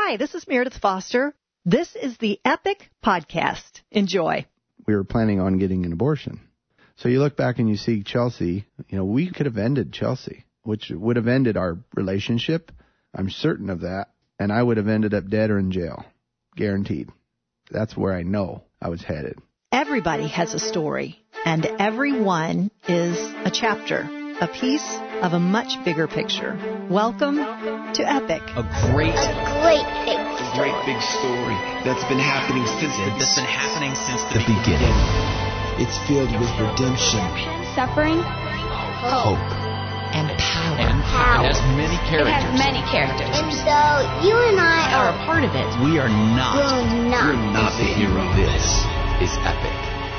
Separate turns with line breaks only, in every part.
Hi, this is Meredith Foster. This is the Epic Podcast. Enjoy.
We were planning on getting an abortion. So you look back and you see Chelsea. We could have ended Chelsea, which would have ended our relationship. I'm certain of that. And I would have ended up dead or in jail. Guaranteed. That's where I know I was headed.
Everybody has a story, and every one is a chapter, a piece of a much bigger picture. Welcome to Epic.
A great
big story that's been happening since
the beginning.
It's filled with redemption,
suffering,
hope,
and power.
It
has many characters.
And so you and I
are a part of it. We're not
the hero.
This is Epic.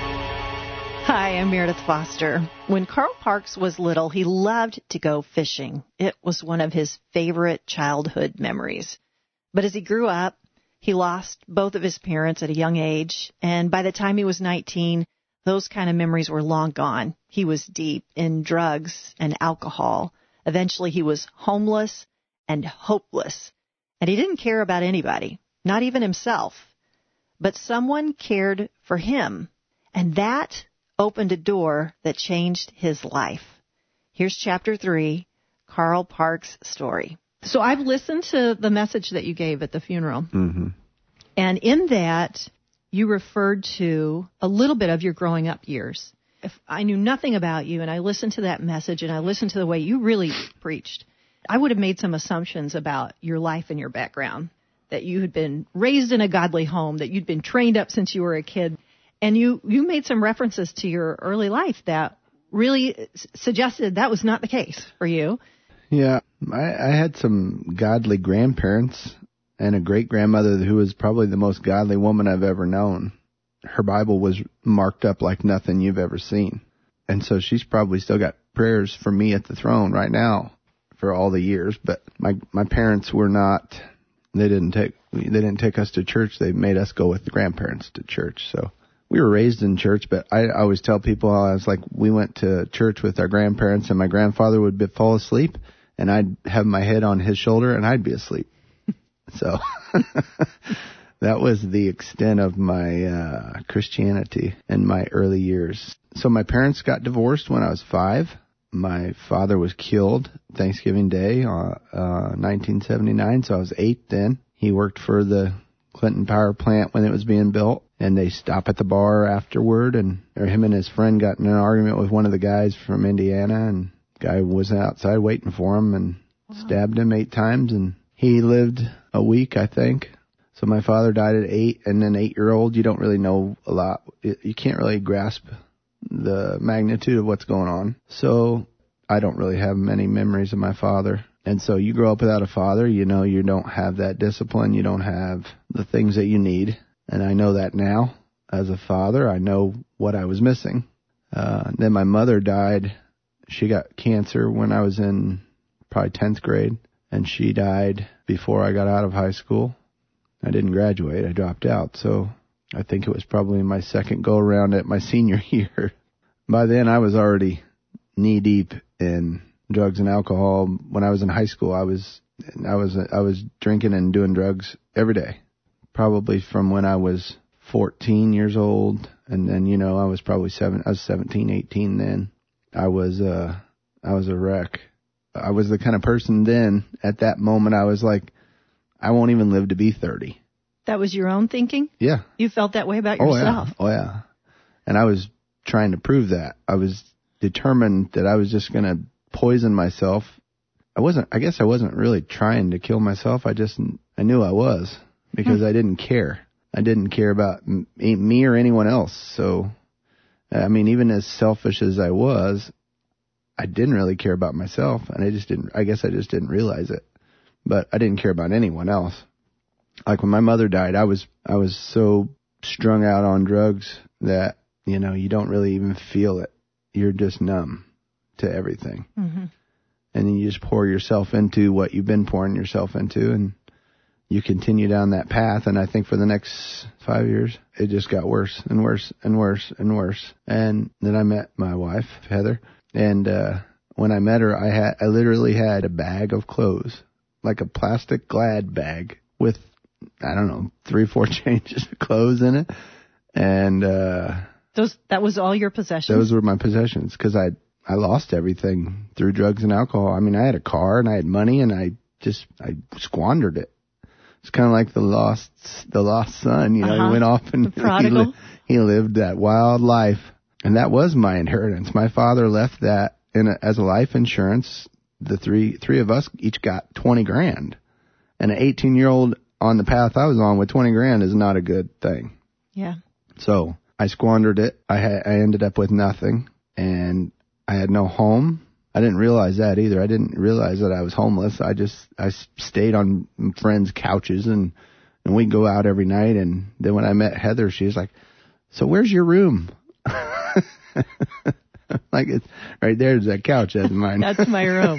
Hi, I'm Meredith Foster. When Carl Parks was little, he loved to go fishing. It was one of his favorite childhood memories. But as he grew up, he lost both of his parents at a young age, and by the time he was 19, those kind of memories were long gone. He was deep in drugs and alcohol. Eventually, he was homeless and hopeless, and he didn't care about anybody, not even himself. But someone cared for him, and that opened a door that changed his life. Here's Chapter 3, Carl Parks' story. So I've listened to the message that you gave at the funeral.
Mm-hmm.
And in that, you referred to a little bit of your growing up years. If I knew nothing about you and I listened to that message and I listened to the way you really preached, I would have made some assumptions about your life and your background, that you had been raised in a godly home, that you'd been trained up since you were a kid. And you made some references to your early life that really suggested that was not the case for you.
Yeah, I had some godly grandparents and a great-grandmother who was probably the most godly woman I've ever known. Her Bible was marked up like nothing you've ever seen. And so she's probably still got prayers for me at the throne right now for all the years. But my parents were not, they didn't take us to church. They made us go with the grandparents to church. So we were raised in church, but I always tell people, I was like, we went to church with our grandparents and my grandfather would fall asleep and I'd have my head on his shoulder and I'd be asleep. So that was the extent of my Christianity in my early years. So my parents got divorced when I was 5. My father was killed Thanksgiving Day, 1979, so I was 8 then. He worked for the Clinton power plant when it was being built, and they stopped at the bar afterward, and him and his friend got in an argument with one of the guys from Indiana, and the guy was outside waiting for him and stabbed him 8 times, and he lived a week, I think. So my father died at 8, and then 8-year-old, you don't really know a lot. You can't really grasp the magnitude of what's going on. So I don't really have many memories of my father. And so you grow up without a father, you don't have that discipline, you don't have the things that you need. And I know that now. As a father, I know what I was missing. Then my mother died. She got cancer when I was in probably 10th grade. And she died before I got out of high school. I didn't graduate. I dropped out. So I think it was probably my second go-around at my senior year. By then, I was already knee-deep in drugs and alcohol. When I was in high school, I was drinking and doing drugs every day. Probably from when I was 14 years old. And then, I was probably 17, 18 then. I was a wreck. I was the kind of person then, at that moment, I was like, I won't even live to be 30.
That was your own thinking?
Yeah.
You felt that way about yourself?
Oh, yeah. And I was trying to prove that. I was determined that I was just going to poison myself. I guess I wasn't really trying to kill myself. I knew I was because I didn't care. I didn't care about me or anyone else. So, I mean, even as selfish as I was, I didn't really care about myself, and I guess I just didn't realize it. But I didn't care about anyone else. Like when my mother died, I was so strung out on drugs that, you don't really even feel it. You're just numb to everything. Mm-hmm. And then you just pour yourself into what you've been pouring yourself into, and you continue down that path. And I think for the next 5 years, it just got worse and worse and worse and worse. And then I met my wife, Heather. And when I met her, I literally had a bag of clothes, like a plastic Glad bag with I don't know, 3 or 4 changes of clothes in it. And
that was all your possessions?
Those were my possessions, because I lost everything through drugs and alcohol. I mean, I had a car and I had money, and I squandered it. It's kind of like the lost son, you know. He went off and he lived that wild life, and that was my inheritance. My father left that as a life insurance. The three of us each got $20,000, and an 18-year-old on the path I was on with $20,000 is not a good thing.
Yeah.
So I squandered it. I ended up with nothing, and I had no home. I didn't realize that either. I didn't realize that I was homeless. I stayed on friends' couches, and we'd go out every night. And then when I met Heather, she was like, "So where's your room?" Like, it's right there's that couch. That's mine.
That's my room.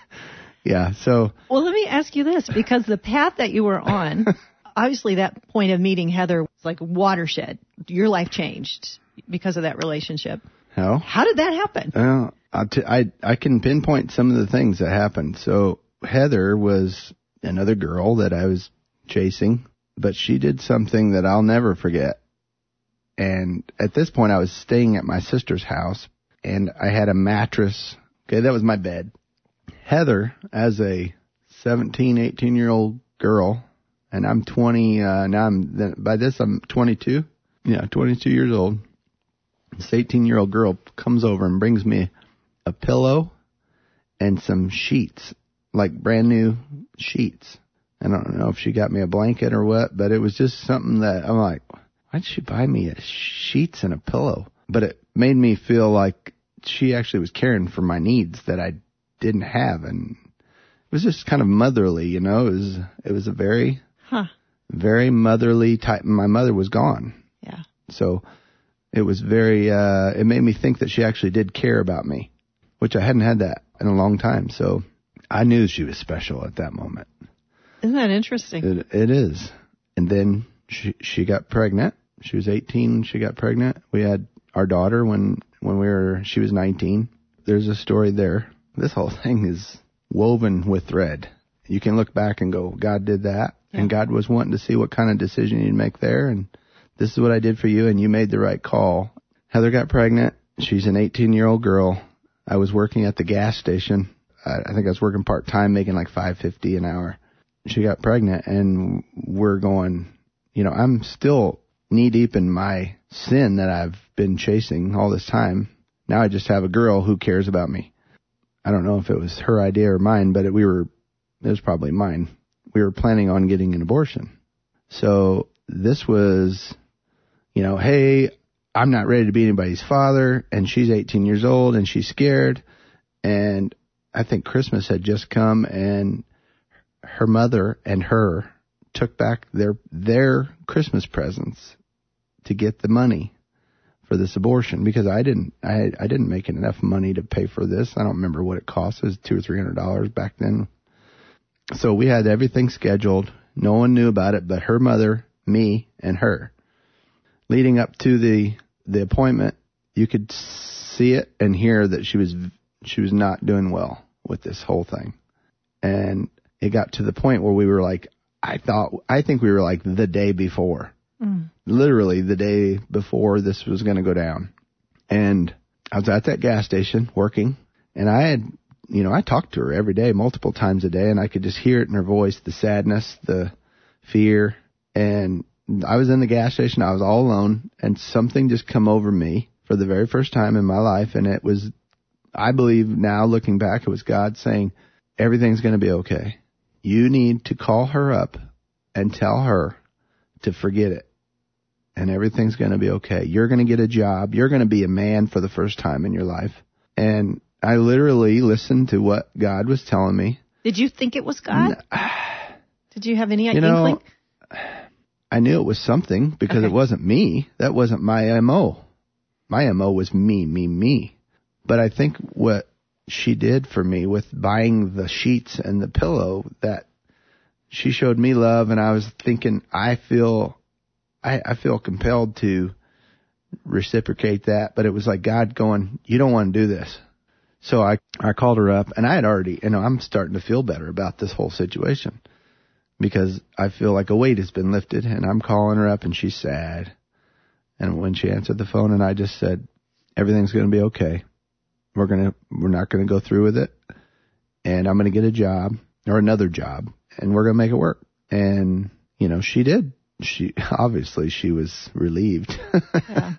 Yeah. So.
Well, let me ask you this, because the path that you were on, obviously that point of meeting Heather was like a watershed. Your life changed because of that relationship. How did that happen?
Well, I can pinpoint some of the things that happened. So Heather was another girl that I was chasing, but she did something that I'll never forget. And at this point, I was staying at my sister's house, and I had a mattress. Okay, that was my bed. Heather, as a 17, 18-year-old girl, and I'm 20, by this I'm 22. Yeah, 22 years old. This 18-year-old girl comes over and brings me a pillow and some sheets, like brand new sheets. I don't know if she got me a blanket or what, but it was just something that I'm like, why'd she buy me sheets and a pillow? But it made me feel like she actually was caring for my needs that I didn't have. And it was just kind of motherly, you know. It was a very, very motherly type. My mother was gone.
Yeah.
So it was very, it made me think that she actually did care about me, which I hadn't had that in a long time. So I knew she was special at that moment.
Isn't that interesting?
It is. And then she got pregnant. She was 18. She got pregnant. We had our daughter when she was 19. There's a story there. This whole thing is woven with thread. You can look back and go, God did that. Yeah. And God was wanting to see what kind of decision you'd make there. And this is what I did for you. And you made the right call. Heather got pregnant. She's an 18-year-old girl. I was working at the gas station. I think I was working part-time, making like $5.50 an hour. She got pregnant, and we're going, you know, I'm still knee-deep in my sin that I've been chasing all this time. Now I just have a girl who cares about me. I don't know if it was her idea or mine, but it was probably mine. We were planning on getting an abortion. So this was, you know, hey, I'm not ready to be anybody's father, and she's 18 years old, and she's scared. And I think Christmas had just come, and her mother and her took back their Christmas presents to get the money for this abortion, because I didn't make enough money to pay for this. I don't remember what it cost. It was $200 or $300 back then. So we had everything scheduled. No one knew about it but her mother, me, and her. Leading up to the appointment, you could see it and hear that she was not doing well with this whole thing. And it got to the point where we were like, I think we were like the day before. Literally the day before this was going to go down. And I was at that gas station working, and I talked to her every day, multiple times a day, and I could just hear it in her voice, the sadness, the fear. And I was in the gas station, I was all alone, and something just come over me for the very first time in my life. And it was, I believe now looking back, it was God saying, everything's going to be okay. You need to call her up and tell her to forget it. And everything's going to be okay. You're going to get a job. You're going to be a man for the first time in your life. And I literally listened to what God was telling me. Did you think it was God? Did you have any inkling? I knew it was something because it wasn't me. That wasn't my MO. My MO was me. But I think what she did for me with buying the sheets and the pillow, that she showed me love, and I was thinking, I feel compelled to reciprocate that, but it was like God going, you don't want to do this. So I called her up, and I had already, I'm starting to feel better about this whole situation. because I feel like a weight has been lifted, and I'm calling her up and she's sad. And when she answered the phone, and I just said, everything's going to be okay. We're not going to go through with it. And I'm going to get a job or another job, and we're going to make it work. And, you know, she did. She was relieved. Yeah.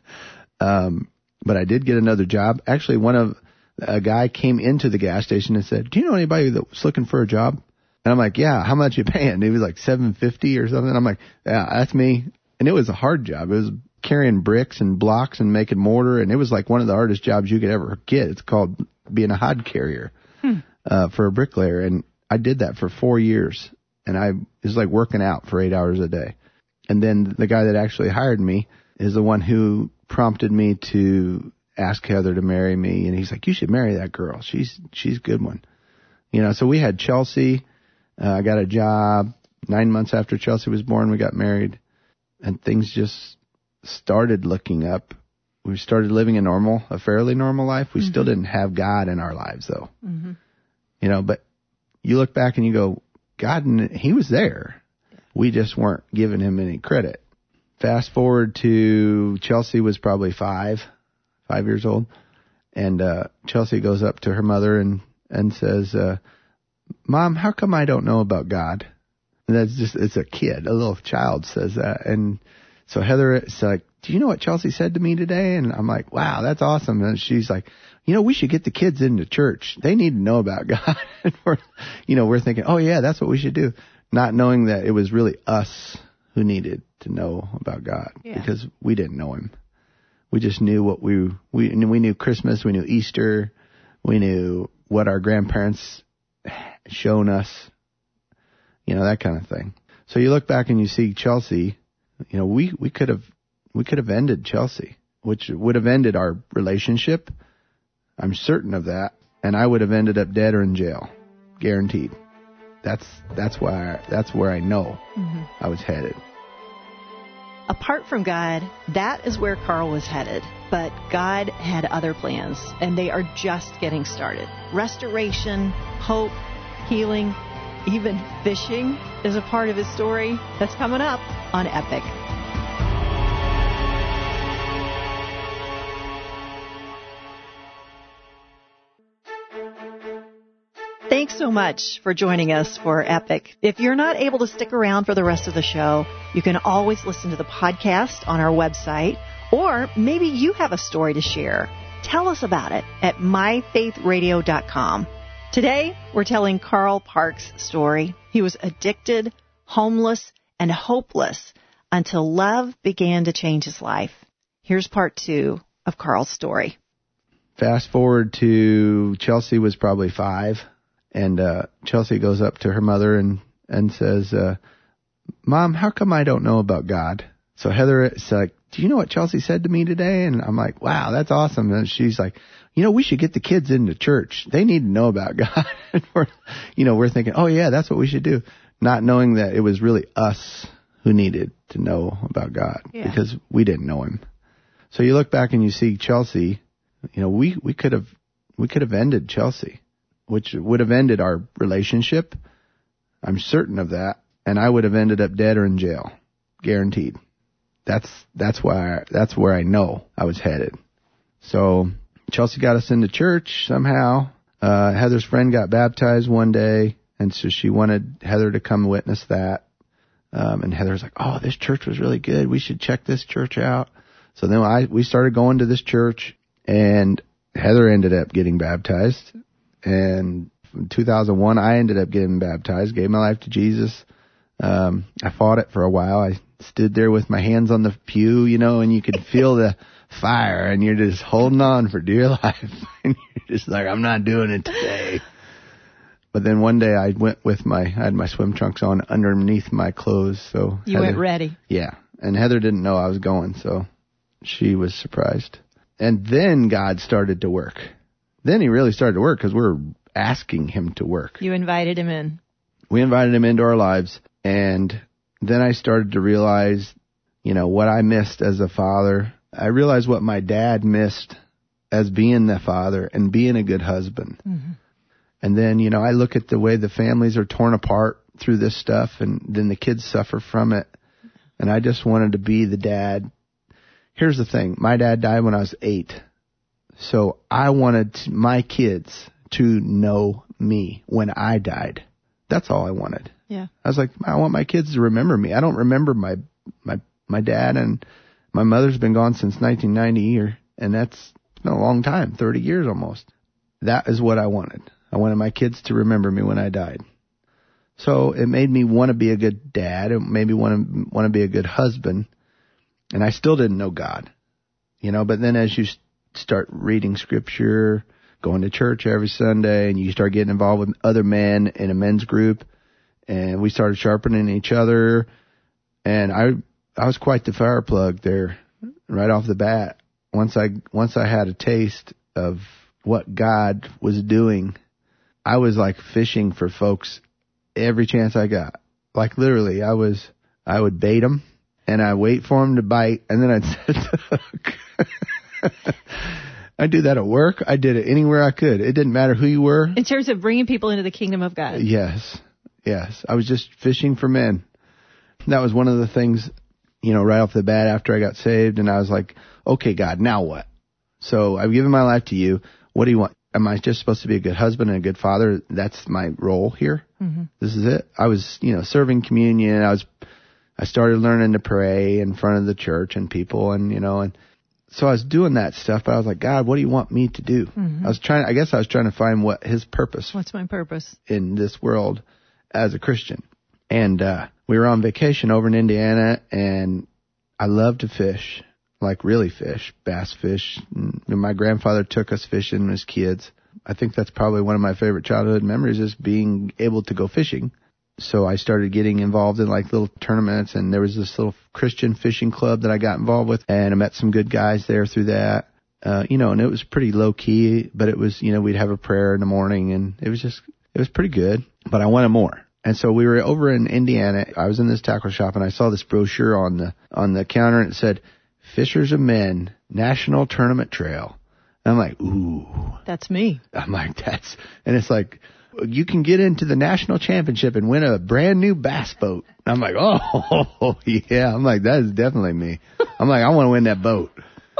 But I did get another job. Actually, a guy came into the gas station and said, do you know anybody that was looking for a job? And I'm like, yeah, how much you paying? He was like $7.50 or something. I'm like, yeah, that's me. And it was a hard job. It was carrying bricks and blocks and making mortar. And it was like one of the hardest jobs you could ever get. It's called being a hod carrier for a bricklayer. And I did that for 4 years. And it was like working out for 8 hours a day. And then the guy that actually hired me is the one who prompted me to ask Heather to marry me. And he's like, you should marry that girl. She's a good one. You know, so we had Chelsea. I got a job. 9 months after Chelsea was born, we got married. And things just started looking up. We started living a fairly normal life. We still didn't have God in our lives, though. Mm-hmm. You know, but you look back and you go, God, he was there. We just weren't giving him any credit. Fast forward to Chelsea was probably 5 years old. And Chelsea goes up to her mother and says, Mom, how come I don't know about God? And it's a kid, a little child says that. And so Heather's like, do you know what Chelsea said to me today? And I'm like, wow, that's awesome. And she's like, you know, we should get the kids into church. They need to know about God. And we're thinking, oh yeah, that's what we should do. Not knowing that it was really us who needed to know about God because we didn't know him. We just knew what we knew Christmas, we knew Easter, we knew what our grandparents shown us, you know, that kind of thing. So you look back and you see Chelsea, you know, we could have ended Chelsea, which would have ended our relationship. I'm certain of that. And I would have ended up dead or in jail. Guaranteed. That's where I know I was headed.
Apart from God, that is where Carl was headed. But God had other plans, and they are just getting started. Restoration, hope, healing, even fishing is a part of his story. That's coming up on Epic. Thanks so much for joining us for Epic. If you're not able to stick around for the rest of the show, you can always listen to the podcast on our website, or maybe you have a story to share. Tell us about it at myfaithradio.com. Today, we're telling Carl Parks' story. He was addicted, homeless, and hopeless until love began to change his life. Here's part 2 of Carl's story.
Fast forward to Chelsea was probably 5. And Chelsea goes up to her mother and says, Mom, how come I don't know about God? So Heather's like, do you know what Chelsea said to me today? And I'm like, wow, that's awesome. And she's like, you know, we should get the kids into church. They need to know about God. And we're thinking, oh yeah, that's what we should do. Not knowing that it was really us who needed to know about God because we didn't know him. So you look back and you see Chelsea, you know, we could have ended Chelsea, which would have ended our relationship. I'm certain of that. And I would have ended up dead or in jail. Guaranteed. That's where I know I was headed. So Chelsea got us into church somehow. Heather's friend got baptized one day, and so she wanted Heather to come witness that. And Heather's like, oh, this church was really good. We should check this church out. So then we started going to this church, and Heather ended up getting baptized. And in 2001, I ended up getting baptized, gave my life to Jesus. I fought it for a while. I stood there with my hands on the pew, you know, and you could feel the fire, and you're just holding on for dear life. And you're just like, I'm not doing it today. But then one day I went I had my swim trunks on underneath my clothes. So
you went ready.
Yeah. And Heather didn't know I was going, so she was surprised. And then God started to work. Then he really started to work because we were asking him to work.
You invited him in.
We invited him into our lives. And then I started to realize, you know, what I missed as a father. I realized what my dad missed as being the father and being a good husband. Mm-hmm. And then, you know, I look at the way the families are torn apart through this stuff, and then the kids suffer from it. And I just wanted to be the dad. Here's the thing. My dad died when I was 8. So I wanted my kids to know me when I died. That's all I wanted.
Yeah.
I was like, I want my kids to remember me. I don't remember my dad, and my mother's been gone since 1990, and that's been a long time, 30 years almost. That is what I wanted. I wanted my kids to remember me when I died. So it made me want to be a good dad. It made me want to be a good husband. And I still didn't know God, but then as you start reading scripture, going to church every Sunday, and you start getting involved with other men in a men's group, and we started sharpening each other. And I was quite the fire plug there right off the bat. Once I had a taste of what God was doing, I was like fishing for folks every chance I got. Like literally, I would bait them, and I'd wait for them to bite, and then I'd set the hook. I do that at work. I did it anywhere I could. It didn't matter who you were.
In terms of bringing people into the kingdom of God.
Yes. I was just fishing for men. That was one of the things, right off the bat after I got saved, and I was like, okay, God, now what? So I've given my life to you. What do you want? Am I just supposed to be a good husband and a good father? That's my role here. Mm-hmm. This is it. I was, serving communion. I started learning to pray in front of the church and people, and so I was doing that stuff, but I was like, God, what do you want me to do? Mm-hmm. I was trying to find what his purpose.
What's my purpose
in this world as a Christian? And, we were on vacation over in Indiana, and I love to fish. Like really fish, bass fish. And my grandfather took us fishing as kids. I think that's probably one of my favorite childhood memories, is being able to go fishing. So I started getting involved in like little tournaments, and there was this little Christian fishing club that I got involved with, and I met some good guys there through that. And it was pretty low key, but it was, we'd have a prayer in the morning, and it was pretty good, but I wanted more. And so we were over in Indiana. I was in this tackle shop, and I saw this brochure on the counter, and it said, Fishers of Men National Tournament Trail. And I'm like, ooh.
That's me.
I'm like, and it's like, you can get into the national championship and win a brand new bass boat. And I'm like, oh, yeah. I'm like, that is definitely me. I'm like, I want to win that boat.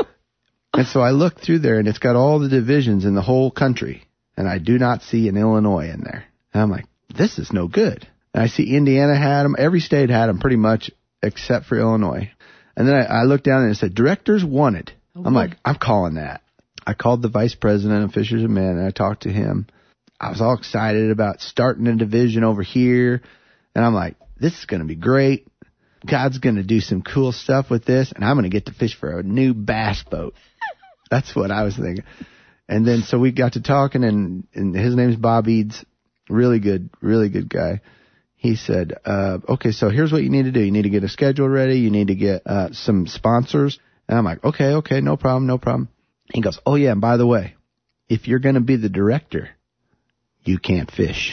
And so I looked through there, and it's got all the divisions in the whole country, and I do not see an Illinois in there. And I'm like, this is no good. And I see Indiana had them. Every state had them pretty much except for Illinois. And then I looked down, and it said, Directors Wanted. Oh, I'm like, I'm calling that. I called the vice president of Fishers of Men, and I talked to him. I was all excited about starting a division over here. And I'm like, this is going to be great. God's going to do some cool stuff with this, and I'm going to get to fish for a new bass boat. That's what I was thinking. And then so we got to talking, and his name's Bob Eads. Really good guy. He said, okay, so here's what you need to do. You need to get a schedule ready. You need to get some sponsors. And I'm like, okay, no problem. He goes, oh, yeah, and by the way, if you're going to be the director, you can't fish.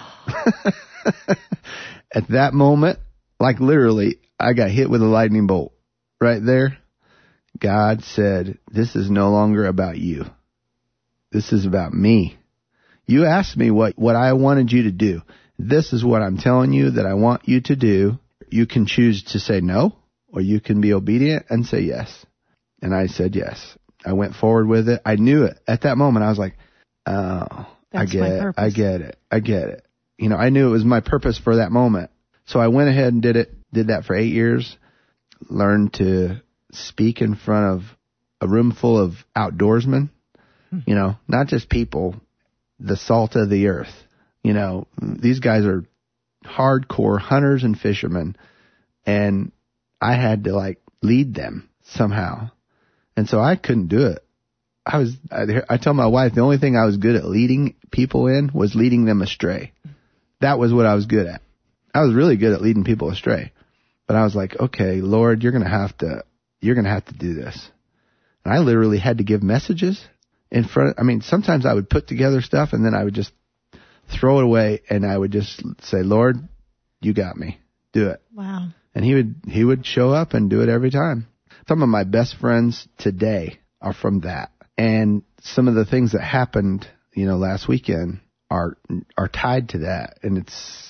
At that moment, like literally, I got hit with a lightning bolt right there. God said, this is no longer about you. This is about me. You asked me what I wanted you to do. This is what I'm telling you that I want you to do. You can choose to say no, or you can be obedient and say yes. And I said yes. I went forward with it. I knew it. At that moment, I was like, oh, I get it. I get it. I knew it was my purpose for that moment. So I went ahead and did it. Did that for 8 years. Learned to speak in front of a room full of outdoorsmen. Not just people, the salt of the earth. These guys are hardcore hunters and fishermen, and I had to lead them somehow. And so I couldn't do it. I tell my wife the only thing I was good at leading people in was leading them astray. That was what I was good at. I was really good at leading people astray. But I was like, okay, Lord, you're going to have to do this. And I literally had to give messages in front. Sometimes I would put together stuff, and then I would just throw it away, and I would just say, Lord, you got me. Do it.
Wow.
And he would show up and do it every time. Some of my best friends today are from that. And some of the things that happened, last weekend are tied to that. And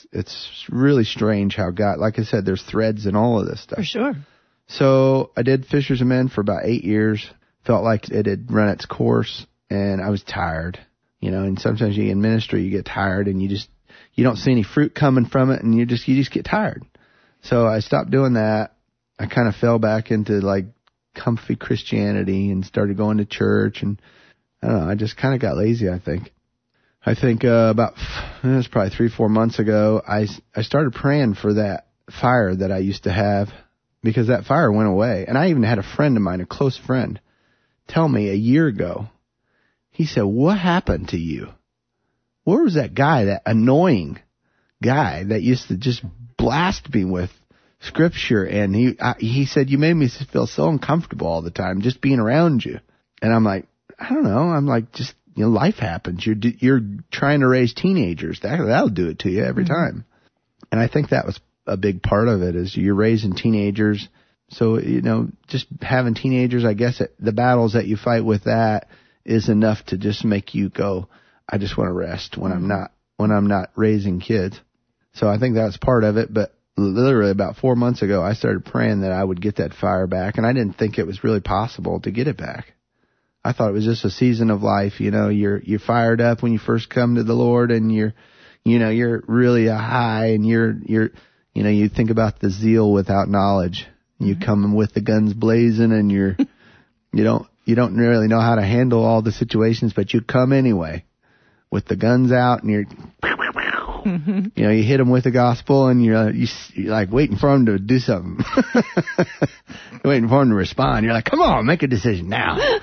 it's really strange how God, like I said, there's threads in all of this stuff.
For sure.
So I did Fishers of Men for about 8 years. Felt like it had run its course, and I was tired. And sometimes you in ministry, you get tired, and you don't see any fruit coming from it, and you just get tired. So I stopped doing that. I kind of fell back into like comfy Christianity and started going to church, and I don't know, I just kind of got lazy, I think. It was probably 3-4 months ago, I started praying for that fire that I used to have, because that fire went away. And I even had a friend of mine, a close friend, tell me a year ago, he said, "What happened to you? Where was that guy, that annoying guy that used to just blast me with scripture?" And he said, "You made me feel so uncomfortable all the time just being around you." And I'm like, I don't know. I'm like, just, life happens. You're trying to raise teenagers. That'll do it to you every time. And I think that was a big part of it, is you're raising teenagers. So, just having teenagers, I guess the battles that you fight with that is enough to just make you go, I just want to rest when I'm not raising kids. So I think that's part of it. But literally about 4 months ago, I started praying that I would get that fire back. And I didn't think it was really possible to get it back. I thought it was just a season of life. You're fired up when you first come to the Lord, and you're really high, and you think about the zeal without knowledge. You come with the guns blazing, and you don't really know how to handle all the situations, but you come anyway with the guns out, and you hit them with the gospel, and you're like waiting for them to do something. You're waiting for them to respond. You're like, come on, make a decision now.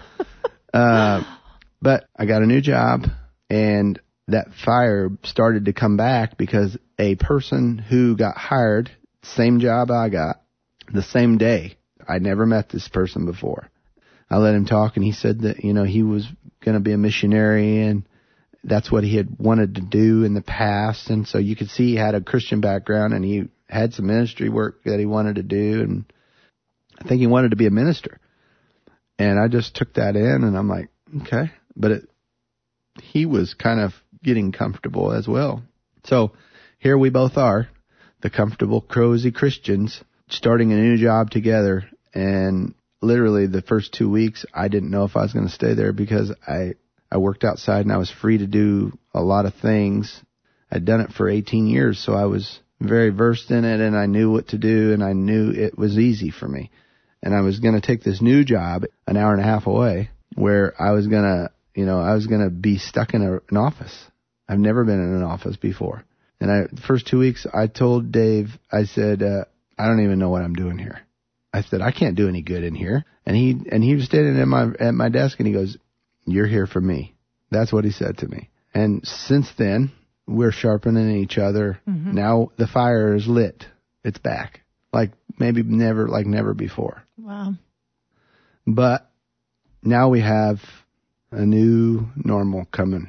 But I got a new job, and that fire started to come back because a person who got hired, same job I got, the same day. I'd never met this person before. I let him talk, and he said that, he was going to be a missionary, and that's what he had wanted to do in the past. And so you could see he had a Christian background, and he had some ministry work that he wanted to do, and I think he wanted to be a minister. And I just took that in, and I'm like, okay. But he was kind of getting comfortable as well. So here we both are, the comfortable, cozy Christians, starting a new job together. And literally the first 2 weeks, I didn't know if I was going to stay there, because I worked outside and I was free to do a lot of things. I'd done it for 18 years, so I was very versed in it, and I knew what to do, and I knew it was easy for me. And I was going to take this new job an hour and a half away, where I was going to be stuck in an office. I've never been in an office before. And the first 2 weeks, I told Dave, I said, I don't even know what I'm doing here. I said, I can't do any good in here. And he was standing at my desk, and he goes, "You're here for me." That's what he said to me. And since then, we're sharpening each other. Mm-hmm. Now the fire is lit. It's back. Like never before.
Wow.
But now we have a new normal coming.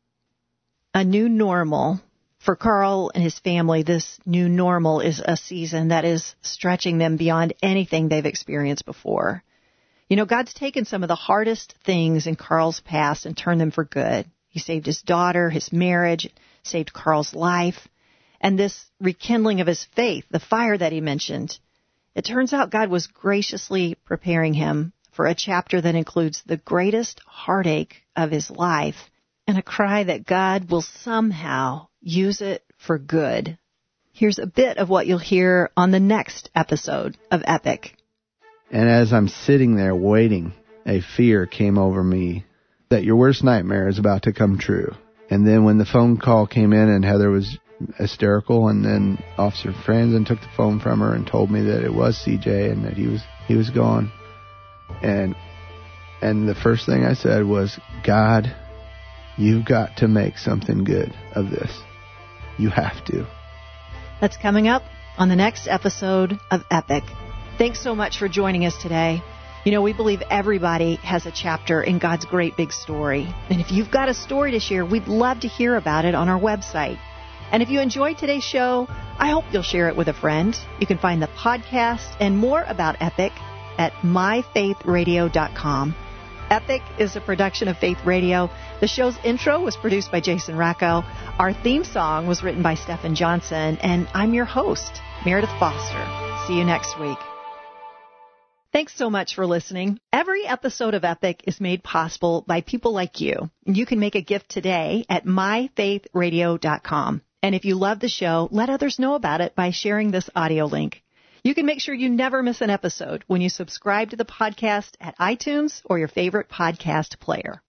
A new normal. For Carl and his family, this new normal is a season that is stretching them beyond anything they've experienced before. God's taken some of the hardest things in Carl's past and turned them for good. He saved his daughter, his marriage, saved Carl's life, and this rekindling of his faith, the fire that he mentioned. It turns out God was graciously preparing him for a chapter that includes the greatest heartache of his life and a cry that God will somehow use it for good. Here's a bit of what you'll hear on the next episode of Epic.
And as I'm sitting there waiting, a fear came over me that your worst nightmare is about to come true. And then when the phone call came in, and Heather was hysterical, and then Officer Franzen took the phone from her and told me that it was CJ and that he was gone. And the first thing I said was, God, you've got to make something good of this. You have to.
That's coming up on the next episode of Epic. Thanks so much for joining us today. We believe everybody has a chapter in God's great big story. And if you've got a story to share, we'd love to hear about it on our website. And if you enjoyed today's show, I hope you'll share it with a friend. You can find the podcast and more about Epic at myfaithradio.com. Epic is a production of Faith Radio. The show's intro was produced by Jason Racco. Our theme song was written by Stephen Johnson, and I'm your host, Meredith Foster. See you next week. Thanks so much for listening. Every episode of Epic is made possible by people like you. You can make a gift today at myfaithradio.com. And if you love the show, let others know about it by sharing this audio link. You can make sure you never miss an episode when you subscribe to the podcast at iTunes or your favorite podcast player.